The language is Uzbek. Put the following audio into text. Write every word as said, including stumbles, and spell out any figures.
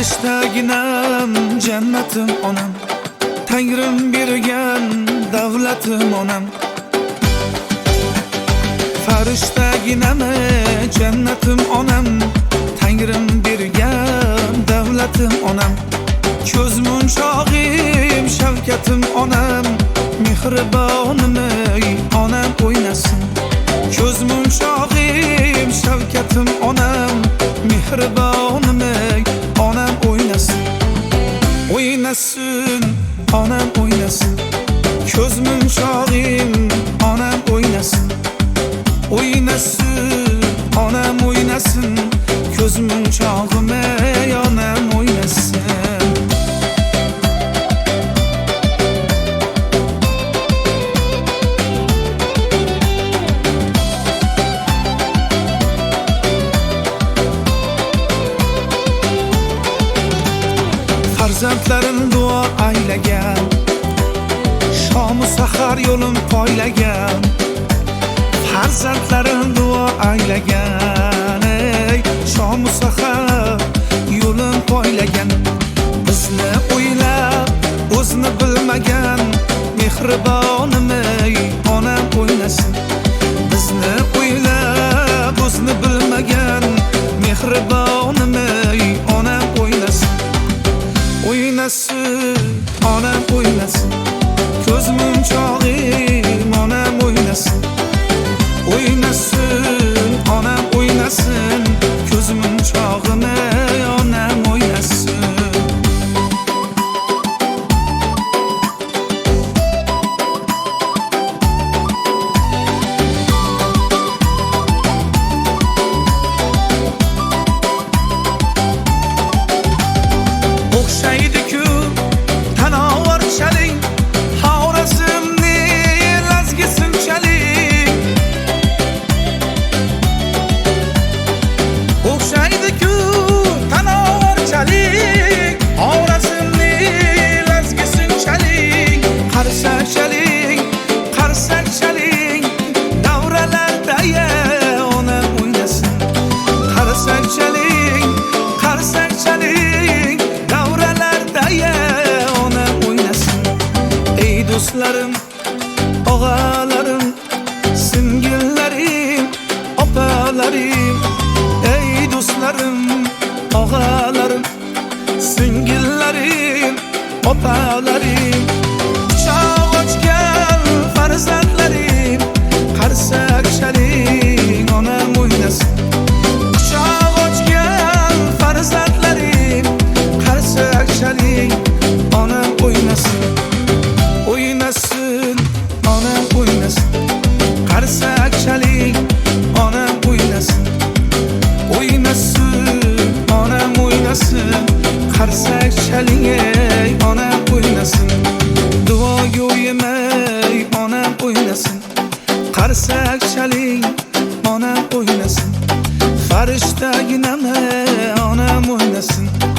Farishtaginam jannatim onam, Tangrim bergan davlatim onam. Farishtaginam jannatim onam, Tangrim bergan davlatim onam. Ko'z munchog'im shavkatim onam, mehribonim ey onam o'ynasin. Ko'z munchog'im shavkatim onam, mehribonim ey onam o'ynasin. O'ynasin, onam o'ynasin. Ko'z munchog'im onam o'ynasin. O'ynasin, onam o'ynasin. Ko'z munchog'im ey onam o'ynasin. Farzandlarim duo aylagan, shomu sahar yo'lim poylagan. Farzandlarim duo aylagan, ey shomu sahar yo'lim poylagan. Bizni o'ylab o'zini bilmagan, mehribonim ey onam o'ynasin. Bizni o'ylab o'zini bilmagan, mehribonim ey onam o'ynasin. O'ynasin, onam o'ynasin. Ko'z munchog'im onam o'ynasin. O'ynasin, onam o'ynasin. Ko'z munchog'im ey onam o'ynasin. O'xshaydi-ku tanovarchalik, Xorazmni lazgisinchalik. O'xshaydi-ku tanovarchalik, Xorazmni lazgisinchalik. Qarsakchalik, qarsakchalik, davralarda onam o'ynasin. Qarsakchalik, qarsakchalik, onam o'ynasin. Ey do'stlarim, og'alarim, singillarim, opalarim. Ey do'stlarim, og'alarim, singillarim, opalarim. Quchoq ochgan farzandlarim, qarsakchalik, onam o'ynasin. Quchoq ochgan farzandlarim, qarsakchalik, onam o'ynasin. O'ynasin, onam o'ynasin. Qarsakchalik, onam o'ynasin. O'ynasin, onam o'ynasin. Qarsakchalik ey onam o'ynasin. Duoga o'yimay onam o'ynasin. Qarsakchalik, onam o'ynasin. Farishtaginam ey onam o'ynasin.